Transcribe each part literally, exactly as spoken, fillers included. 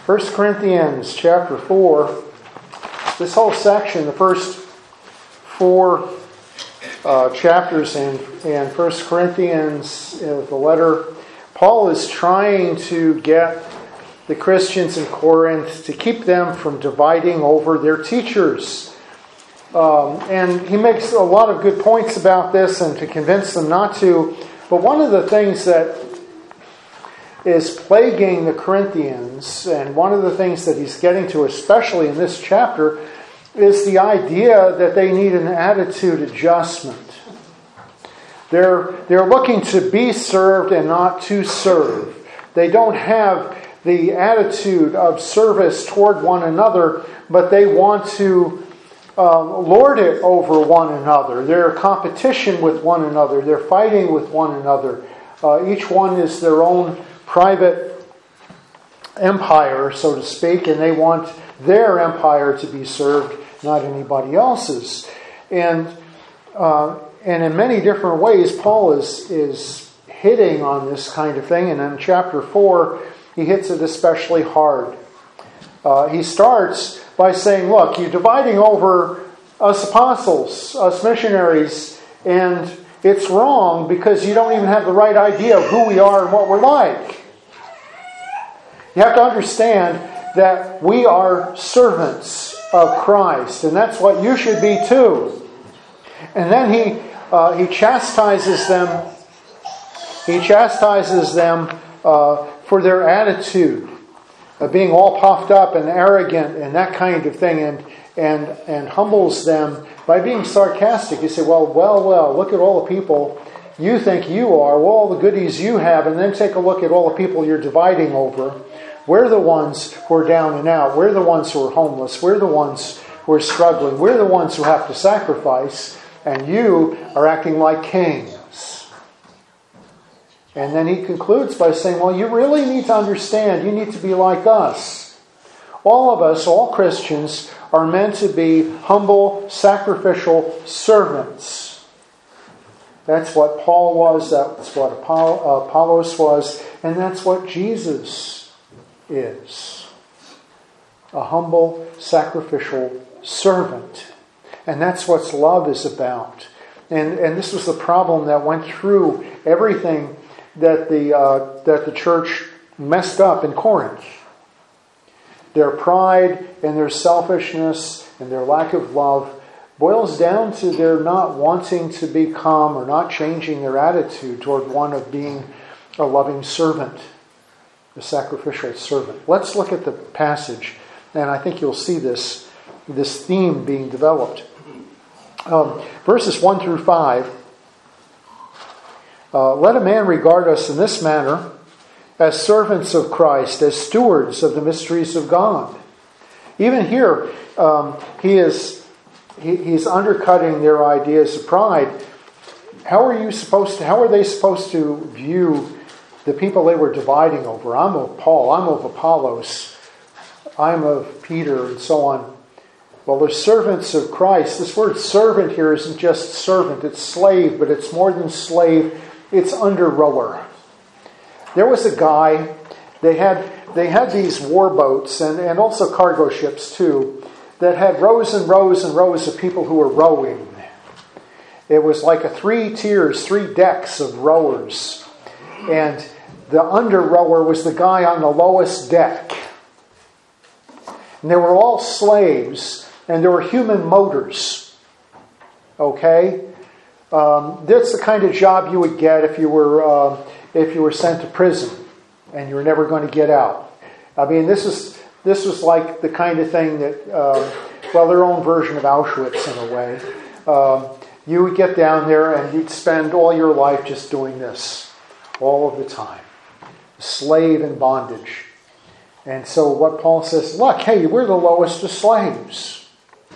First Corinthians chapter four. This whole section, the first four uh, chapters in, in First Corinthians, uh, the letter, Paul is trying to get the Christians in Corinth to keep them from dividing over their teachers. Um, and he makes a lot of good points about this and to convince them not to. But one of the things that is plaguing the Corinthians, and one of the things that he's getting to, especially in this chapter, is the idea that they need an attitude adjustment. They're, they're looking to be served and not to serve. They don't have the attitude of service toward one another, but they want to um, lord it over one another. They're in competition with one another. They're fighting with one another. Uh, each one is their own private empire, so to speak, and they want their empire to be served, not anybody else's. And uh, and in many different ways, Paul is is hitting on this kind of thing. And in chapter four, he hits it especially hard. Uh, he starts by saying, look, you're dividing over us apostles, us missionaries, and it's wrong because you don't even have the right idea of who we are and what we're like. You have to understand that we are servants of Christ, and that's what you should be too. And then he uh, he chastises them. He chastises them uh, for their attitude of being all puffed up and arrogant and that kind of thing, and and and humbles them by being sarcastic. You say, well, well, well, look at all the people you think you are, well, all the goodies you have, and then take a look at all the people you're dividing over. We're the ones who are down and out. We're the ones who are homeless. We're the ones who are struggling. We're the ones who have to sacrifice. And you are acting like kings. And then he concludes by saying, well, you really need to understand. You need to be like us. All of us, all Christians, are meant to be humble, sacrificial servants. That's what Paul was. That's what Apollos was. And that's what Jesus is. A humble, sacrificial servant. And that's what love is about. And and this was the problem that went through everything that the uh, that the church messed up in Corinth. Their pride and their selfishness and their lack of love boils down to their not wanting to become or not changing their attitude toward one of being a loving servant. The sacrificial servant. Let's look at the passage, and I think you'll see this, this theme being developed. Um, verses one through five. Uh, Let a man regard us in this manner, as servants of Christ, as stewards of the mysteries of God. Even here, um, he is he, he's undercutting their ideas of pride. How are you supposed to? How are they supposed to view the people they were dividing over? I'm of Paul, I'm of Apollos, I'm of Peter, and so on. Well, they're servants of Christ. This word servant here isn't just servant, it's slave, but it's more than slave, it's under-rower. There was a guy, they had they had these war boats, and, and also cargo ships too, that had rows and rows and rows of people who were rowing. It was like a three tiers, three decks of rowers. And the under-rower was the guy on the lowest deck. And they were all slaves, and there were human motors. Okay? Um, that's the kind of job you would get if you were uh, if you were sent to prison and you were never going to get out. I mean, this is this was like the kind of thing that, uh, well, their own version of Auschwitz in a way. Um, you would get down there and you'd spend all your life just doing this. All of the time. Slave in bondage. And so what Paul says, look, hey, we're the lowest of slaves.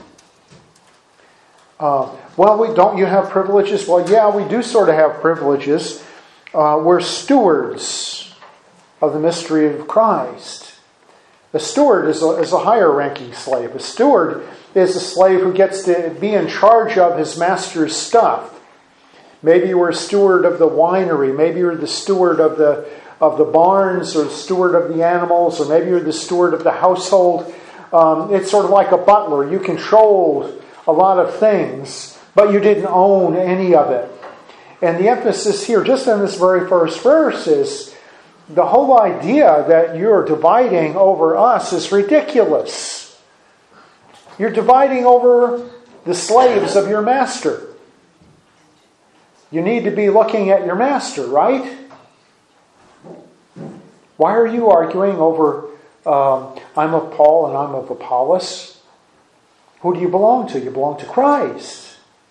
Uh, well, we, don't you have privileges? Well, yeah, we do sort of have privileges. Uh, we're stewards of the mystery of Christ. A steward is a, is a higher ranking slave. A steward is a slave who gets to be in charge of his master's stuff. Maybe you were a steward of the winery. Maybe you were the steward of the of the barns, or the steward of the animals, or maybe you're the steward of the household. Um, it's sort of like a butler. You controlled a lot of things, but you didn't own any of it. And the emphasis here, just in this very first verse, is the whole idea that you're dividing over us is ridiculous. You're dividing over the slaves of your master. You need to be looking at your master, right? Why are you arguing over, um, I'm of Paul and I'm of Apollos? Who do you belong to? You belong to Christ.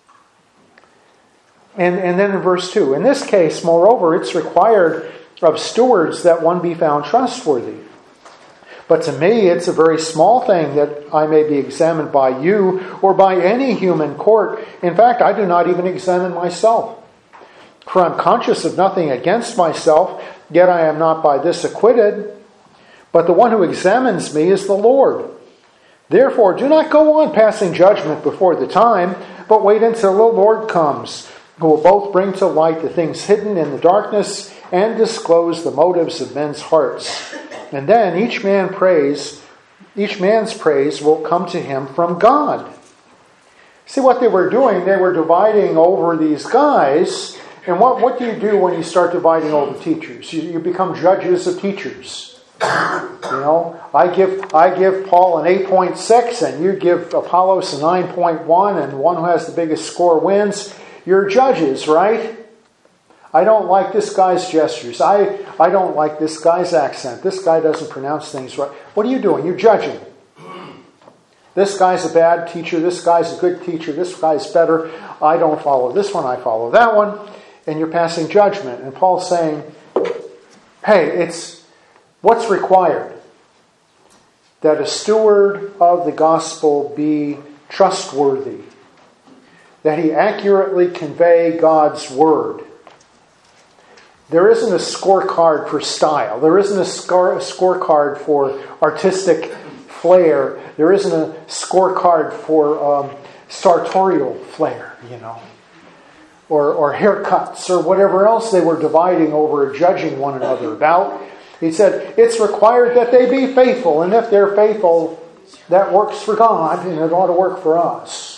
And, and then in verse two, in this case, moreover, it's required of stewards that one be found trustworthy. But to me, it's a very small thing that I may be examined by you or by any human court. In fact, I do not even examine myself. For I'm conscious of nothing against myself, yet I am not by this acquitted. But the one who examines me is the Lord. Therefore, do not go on passing judgment before the time, but wait until the Lord comes, who will both bring to light the things hidden in the darkness and disclose the motives of men's hearts. And then each man praise, each man's praise will come to him from God. See what they were doing? They were dividing over these guys. And what, what do you do when you start dividing over teachers? You, you become judges of teachers. You know, I give I give Paul an eight point six and you give Apollos a nine point one, and one who has the biggest score wins. You're judges, right? I don't like this guy's gestures. I, I don't like this guy's accent. This guy doesn't pronounce things right. What are you doing? You're judging. This guy's a bad teacher. This guy's a good teacher. This guy's better. I don't follow this one. I follow that one. And you're passing judgment. And Paul's saying, hey, it's what's required? That a steward of the gospel be trustworthy. That he accurately convey God's word. There isn't a scorecard for style. There isn't a, score, a scorecard for artistic flair. There isn't a scorecard for um, sartorial flair, you know. Or, or haircuts or whatever else they were dividing over or judging one another about. He said, it's required that they be faithful. And if they're faithful, that works for God and it ought to work for us.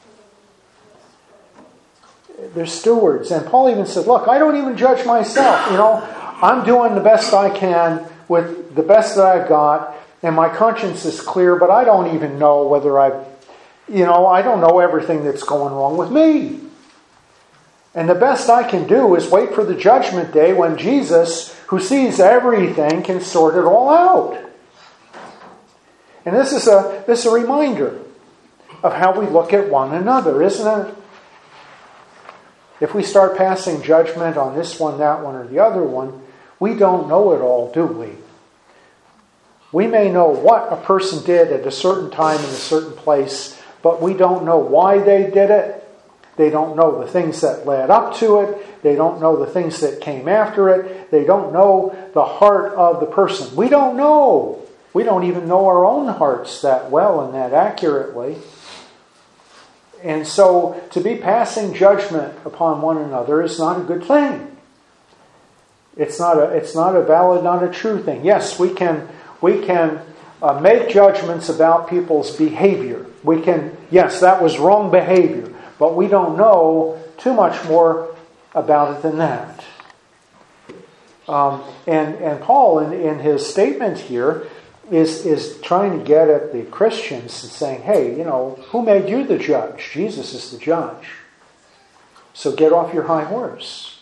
They're stewards. And Paul even said, look, I don't even judge myself. You know, I'm doing the best I can with the best that I've got. And my conscience is clear, but I don't even know whether I've, you know, I don't know everything that's going wrong with me. And the best I can do is wait for the judgment day when Jesus, who sees everything, can sort it all out. And this is a this is a reminder of how we look at one another, isn't it? If we start passing judgment on this one, that one, or the other one, we don't know it all, do we? We may know what a person did at a certain time in a certain place, but we don't know why they did it. They don't know the things that led up to it. They don't know the things that came after it. They don't know the heart of the person. We don't know. We don't even know our own hearts that well and that accurately. And so to be passing judgment upon one another is not a good thing. It's not a, it's not a valid, not a true thing. Yes, we can, we can uh, make judgments about people's behavior. We can, yes, that was wrong behavior. But we don't know too much more about it than that. Um, and, and Paul, in, in his statement here, is, is trying to get at the Christians and saying, hey, you know, who made you the judge? Jesus is the judge. So get off your high horse.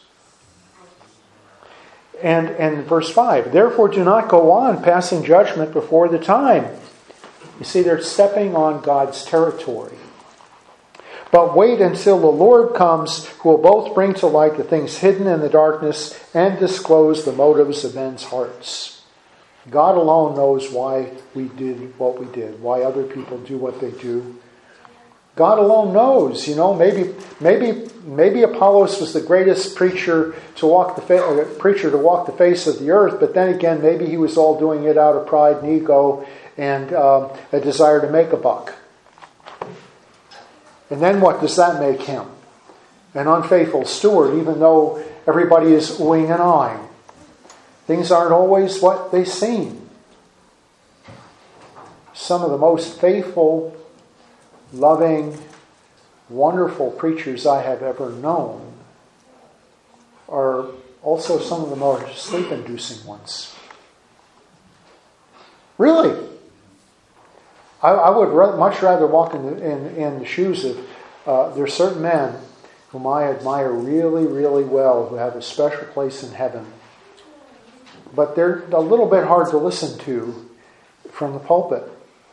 And, and verse five, therefore do not go on passing judgment before the time. You see, they're stepping on God's territory. But wait until the Lord comes, who will both bring to light the things hidden in the darkness and disclose the motives of men's hearts. God alone knows why we did what we did, why other people do what they do. God alone knows, you know, maybe maybe maybe Apollos was the greatest preacher to walk the fa- preacher to walk the face of the earth, but then again, maybe he was all doing it out of pride and ego and um, a desire to make a buck. And then what does that make him? An unfaithful steward, even though everybody is oohing and eyeing. Things aren't always what they seem. Some of the most faithful, loving, wonderful preachers I have ever known are also some of the more sleep-inducing ones. Really. I, I would ra- much rather walk in the, in, in the shoes of, uh, there are certain men whom I admire really, really well, who have a special place in heaven. But they're a little bit hard to listen to from the pulpit.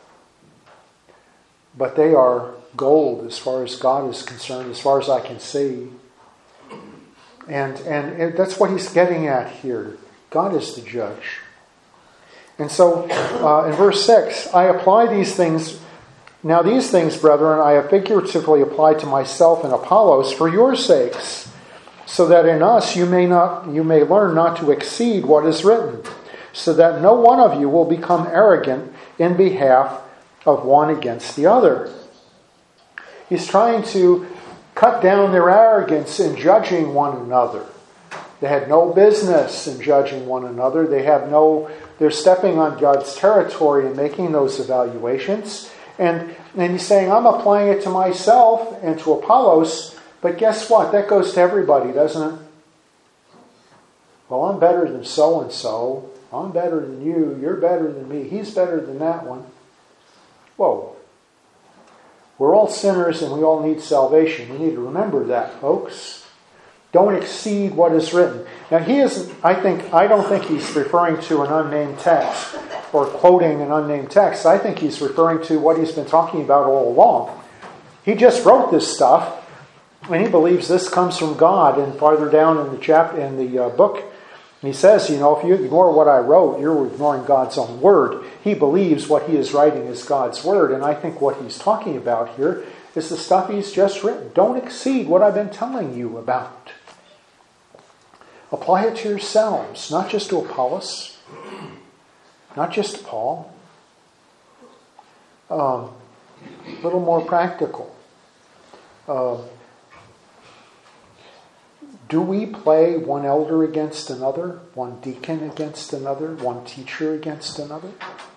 But they are gold as far as God is concerned, as far as I can see. And, and it, that's what he's getting at here. God is the judge. And so, uh, in verse six, I apply these things. Now these things, brethren, I have figuratively applied to myself and Apollos for your sakes, so that in us you may not you may learn not to exceed what is written, so that no one of you will become arrogant in behalf of one against the other. He's trying to cut down their arrogance in judging one another. They had no business in judging one another. They have no, they're stepping on God's territory and making those evaluations. And, and he's saying, I'm applying it to myself and to Apollos, but guess what? That goes to everybody, doesn't it? Well, I'm better than so-and-so. I'm better than you. You're better than me. He's better than that one. Whoa. We're all sinners and we all need salvation. We need to remember that, folks. Don't exceed what is written. Now, he isn't, I think, I don't think he's referring to an unnamed text or quoting an unnamed text. I think he's referring to what he's been talking about all along. He just wrote this stuff, and he believes this comes from God. And farther down in the chapter, in the uh, book, he says, you know, if you ignore what I wrote, you're ignoring God's own word. He believes what he is writing is God's word. And I think what he's talking about here is the stuff he's just written. Don't exceed what I've been telling you about. Apply it to yourselves, not just to Apollos, not just to Paul. Um, a little more practical. Uh, do we play one elder against another, one deacon against another, one teacher against another?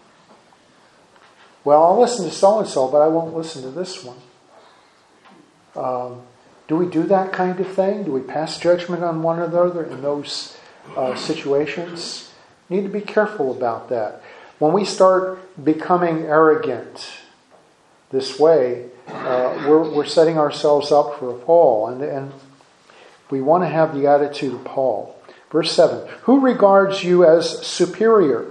Well, I'll listen to so-and-so, but I won't listen to this one. Um, do we do that kind of thing? Do we pass judgment on one another in those uh, situations? Need to be careful about that. When we start becoming arrogant this way, uh, we're, we're setting ourselves up for a fall. And, and we want to have the attitude of Paul. Verse seven, who regards you as superior?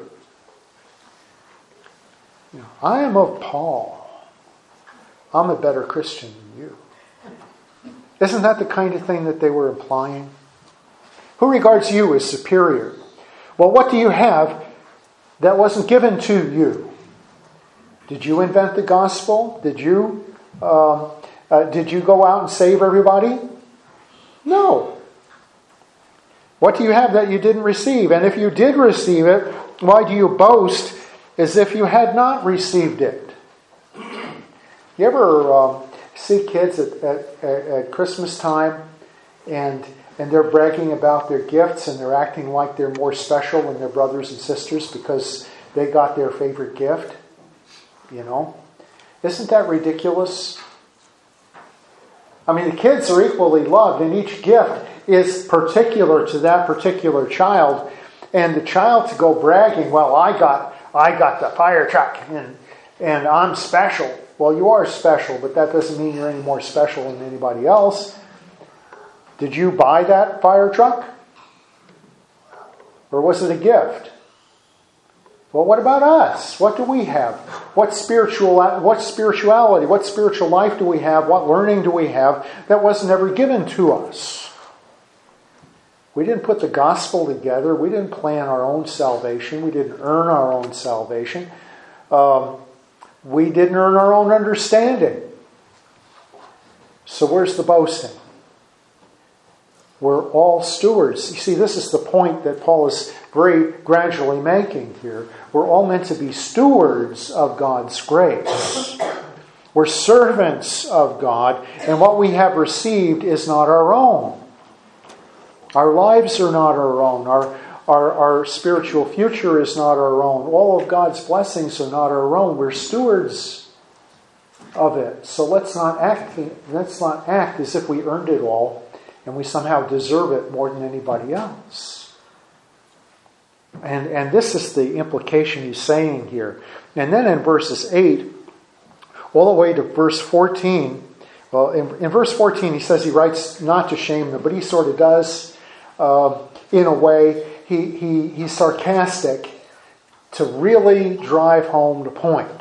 You know, I am of Paul. I'm a better Christian than you. Isn't that the kind of thing that they were implying? Who regards you as superior? Well, what do you have that wasn't given to you? Did you invent the gospel? Did you um, uh, did you go out and save everybody? No. What do you have that you didn't receive? And if you did receive it, why do you boast as if you had not received it? You ever um, see kids at, at, at Christmas time and and they're bragging about their gifts and they're acting like they're more special than their brothers and sisters because they got their favorite gift? You know? Isn't that ridiculous? I mean, the kids are equally loved and each gift is particular to that particular child. And the child to go bragging, well, I got I got the fire truck and and I'm special. Well, you are special, but that doesn't mean you're any more special than anybody else. Did you buy that fire truck? Or was it a gift? Well, what about us? What do we have? What spiritual, what spirituality, what spiritual life do we have? What learning do we have that wasn't ever given to us? We didn't put the gospel together. We didn't plan our own salvation. We didn't earn our own salvation. Um, we didn't earn our own understanding. So where's the boasting? We're all stewards. You see, this is the point that Paul is very gradually making here. We're all meant to be stewards of God's grace. We're servants of God, and what we have received is not our own. Our lives are not our own. Our, Our, our spiritual future is not our own. All of God's blessings are not our own. We're stewards of it. So let's not act, let's not act as if we earned it all and we somehow deserve it more than anybody else. And, and this is the implication he's saying here. And then in verses eight, all the way to verse fourteen, well, in, in verse fourteen he says he writes not to shame them, but he sort of does uh, in a way. He, he, he's sarcastic to really drive home the point.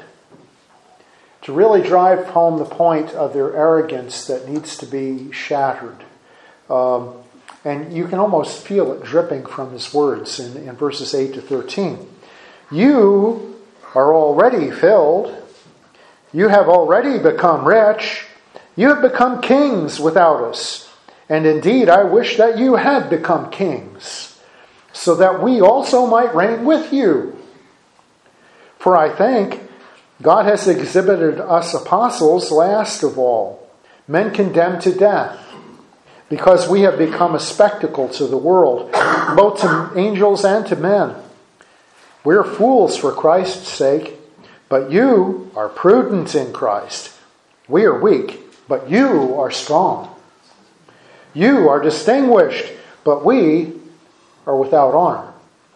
To really drive home the point of their arrogance that needs to be shattered. Um, and you can almost feel it dripping from his words in, in verses eight to thirteen. You are already filled. You have already become rich. You have become kings without us. And indeed, I wish that you had become kings, so that we also might reign with you. For I think God has exhibited us apostles last of all, men condemned to death, because we have become a spectacle to the world, both to angels and to men. We are fools for Christ's sake, but you are prudent in Christ. We are weak, but you are strong. You are distinguished, but we are without honor.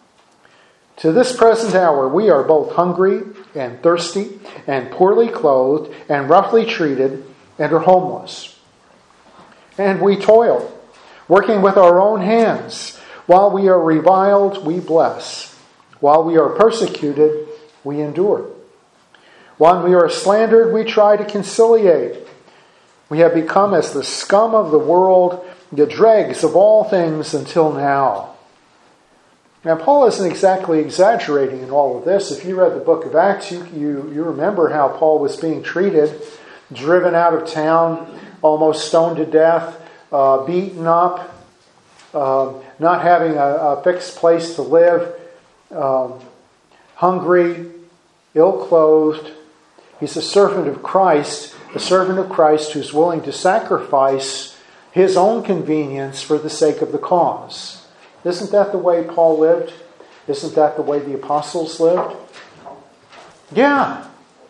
To this present hour we are both hungry and thirsty and poorly clothed and roughly treated and are homeless. And we toil, working with our own hands. While we are reviled, we bless. While we are persecuted, we endure. While we are slandered, we try to conciliate. We have become as the scum of the world, the dregs of all things until now. Now, Paul isn't exactly exaggerating in all of this. If you read the book of Acts, you, you, you remember how Paul was being treated, driven out of town, almost stoned to death, uh, beaten up, uh, not having a, a fixed place to live, um, hungry, ill-clothed. He's a servant of Christ, a servant of Christ who's willing to sacrifice his own convenience for the sake of the cause. Isn't that the way Paul lived? Isn't that the way the apostles lived? Yeah.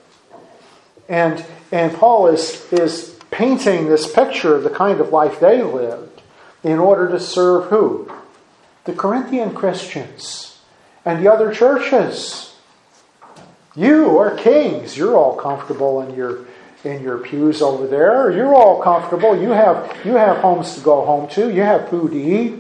And and Paul is, is painting this picture of the kind of life they lived in order to serve who? The Corinthian Christians and the other churches. You are kings. You're all comfortable in your in your pews over there. You're all comfortable. You have you have homes to go home to. You have food to eat.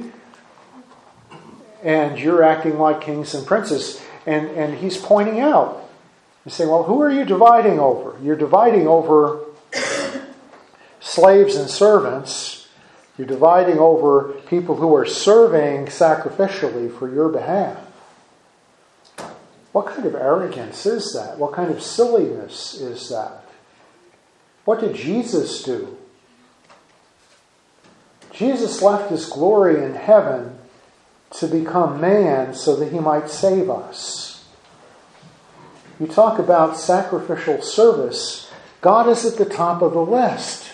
And you're acting like kings and princes. And, and he's pointing out. He's saying, well, who are you dividing over? You're dividing over slaves and servants. You're dividing over people who are serving sacrificially for your behalf. What kind of arrogance is that? What kind of silliness is that? What did Jesus do? Jesus left his glory in heaven to become man so that he might save us. You talk about sacrificial service. God is at the top of the list.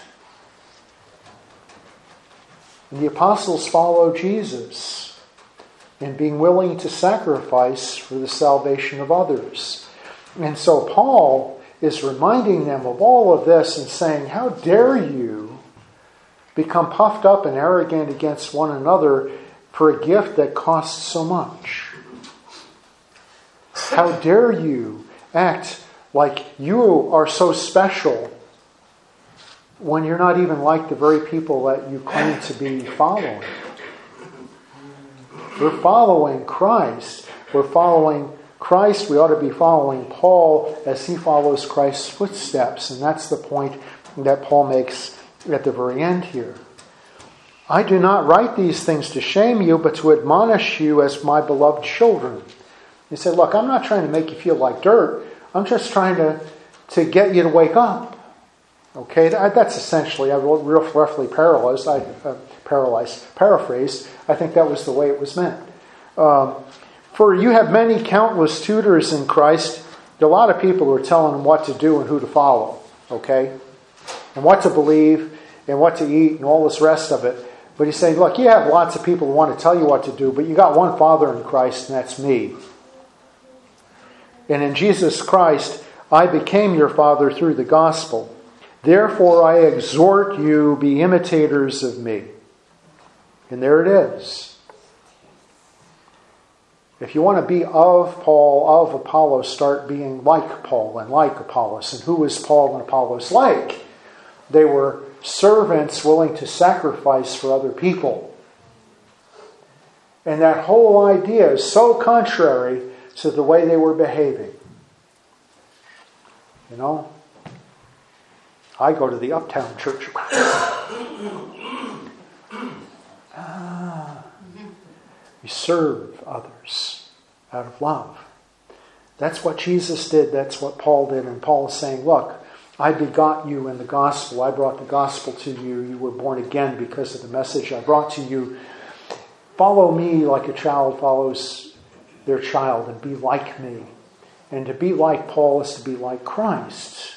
And the apostles follow Jesus in being willing to sacrifice for the salvation of others. And so Paul is reminding them of all of this and saying, how dare you become puffed up and arrogant against one another for a gift that costs so much? How dare you act like you are so special when you're not even like the very people that you claim to be following? We're following Christ. We're following Christ. We ought to be following Paul as he follows Christ's footsteps. And that's the point that Paul makes at the very end here. I do not write these things to shame you, but to admonish you as my beloved children. He said, look, I'm not trying to make you feel like dirt. I'm just trying to, to get you to wake up. Okay, that, that's essentially, I wrote real roughly paralyzed, I, uh, paralyzed, paraphrased. I think that was the way it was meant. Um, For you have many countless tutors in Christ. There are a lot of people who are telling them what to do and who to follow. Okay? And what to believe and what to eat and all this rest of it. But he's saying, look, you have lots of people who want to tell you what to do, but you got one Father in Christ, and that's me. And in Jesus Christ, I became your Father through the gospel. Therefore, I exhort you, be imitators of me. And there it is. If you want to be of Paul, of Apollos, start being like Paul and like Apollos. And who was Paul and Apollos like? They were servants willing to sacrifice for other people. And that whole idea is so contrary to the way they were behaving. You know? I go to the Uptown Church. ah, we serve others out of love. That's what Jesus did. That's what Paul did. And Paul is saying, look, I begot you in the gospel. I brought the gospel to you. You were born again because of the message I brought to you. Follow me like a child follows their child, and be like me. And to be like Paul is to be like Christ.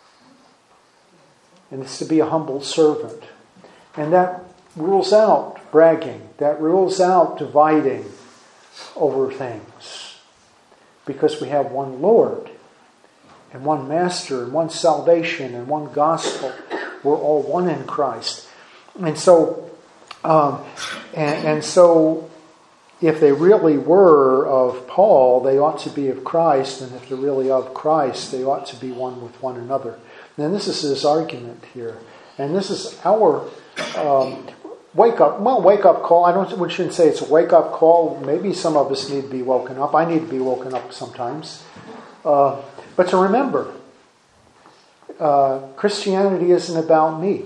And it's to be a humble servant. And that rules out bragging. That rules out dividing over things. Because we have one Lord, and one Master, and one salvation, and one gospel. We're all one in Christ. And so, um, and, and so, if they really were of Paul, they ought to be of Christ. And if they're really of Christ, they ought to be one with one another. And this is his argument here. And this is our um, wake up, well, wake up call. I don't, we shouldn't say it's a wake up call. Maybe some of us need to be woken up. I need to be woken up sometimes. Uh, but to remember, uh, Christianity isn't about me.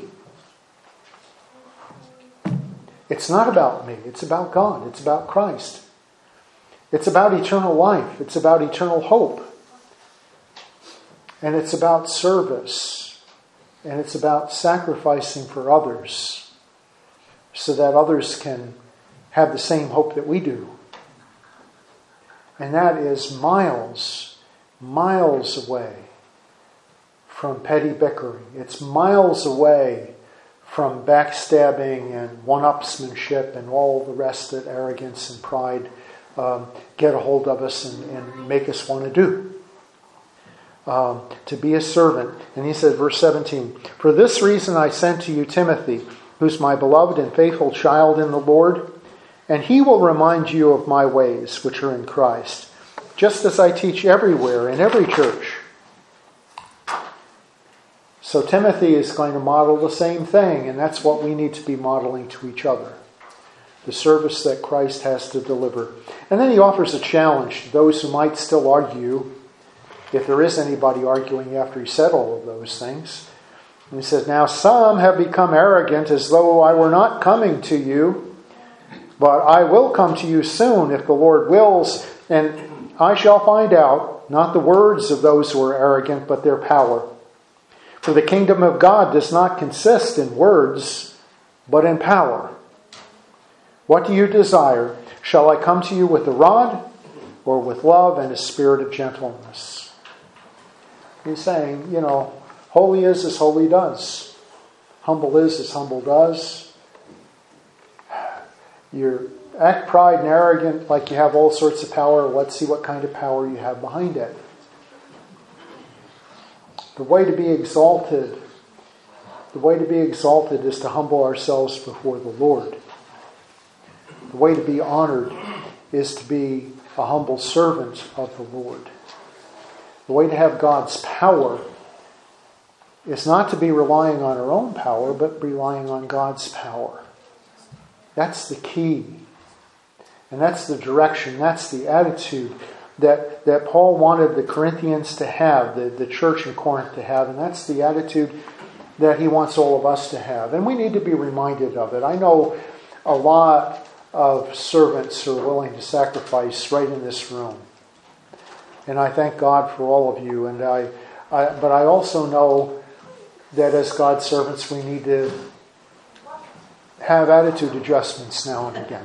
It's not about me. It's about God. It's about Christ. It's about eternal life. It's about eternal hope. And it's about service. And it's about sacrificing for others so that others can have the same hope that we do. And that is miles, miles away from petty bickering. It's miles away from backstabbing and one-upsmanship and all the rest that arrogance and pride um, get a hold of us and, and make us want to do. Um, to be a servant. And he said, verse seventeen, for this reason I sent to you Timothy, who's my beloved and faithful child in the Lord, and he will remind you of my ways which are in Christ, just as I teach everywhere in every church. So Timothy is going to model the same thing, and that's what we need to be modeling to each other. The service that Christ has to deliver. And then he offers a challenge to those who might still argue, if there is anybody arguing after he said all of those things. And he says, now some have become arrogant as though I were not coming to you, but I will come to you soon if the Lord wills, and I shall find out, not the words of those who are arrogant, but their power. For the kingdom of God does not consist in words, but in power. What do you desire? Shall I come to you with a rod, or with love and a spirit of gentleness? He's saying, you know, holy is as holy does. Humble is as humble does. You act pride and arrogant like you have all sorts of power. Let's see what kind of power you have behind it. The way to be exalted, the way to be exalted is to humble ourselves before the Lord. The way to be honored is to be a humble servant of the Lord. The way to have God's power is not to be relying on our own power, but relying on God's power. That's the key. And that's the direction, that's the attitude that, that Paul wanted the Corinthians to have, the, the church in Corinth to have. And that's the attitude that he wants all of us to have. And we need to be reminded of it. I know a lot of servants who are willing to sacrifice right in this room. And I thank God for all of you. And I, I, but I also know that as God's servants, we need to have attitude adjustments now and again.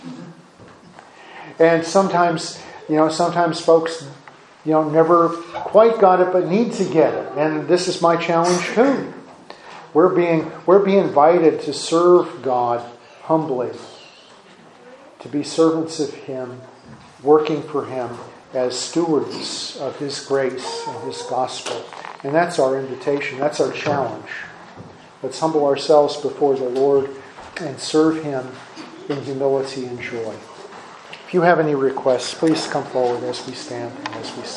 And sometimes, you know, sometimes folks, you know, never quite got it, but need to get it. And this is my challenge too. We're being we're being invited to serve God humbly, to be servants of Him, working for Him as stewards of His grace and His gospel. And that's our invitation. That's our challenge. Let's humble ourselves before the Lord and serve Him in humility and joy. If you have any requests, please come forward as we stand and as we sing.